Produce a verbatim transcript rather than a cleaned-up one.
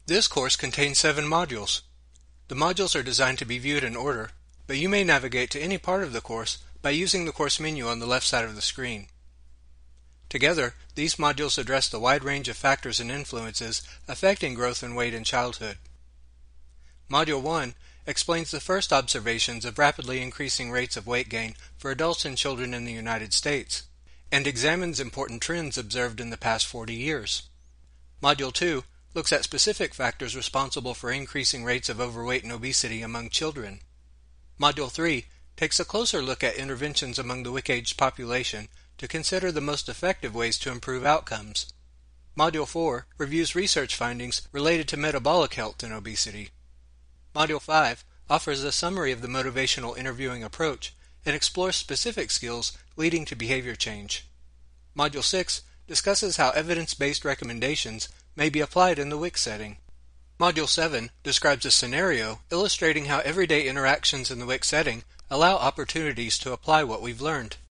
This course contains seven modules. The modules are designed to be viewed in order, but you may navigate to any part of the course by using the course menu on the left side of the screen. Together, these modules address the wide range of factors and influences affecting growth and weight in childhood. Module one explains the first observations of rapidly increasing rates of weight gain for adults and children in the United States, and examines important trends observed in the past forty years. Module two looks at specific factors responsible for increasing rates of overweight and obesity among children. Module three takes a closer look at interventions among the W I C-aged population to consider the most effective ways to improve outcomes. Module four reviews research findings related to metabolic health and obesity. Module five offers a summary of the motivational interviewing approach and explores specific skills leading to behavior change. Module six discusses how evidence-based recommendations may be applied in the W I C setting. Module seven describes a scenario illustrating how everyday interactions in the W I C setting allow opportunities to apply what we've learned.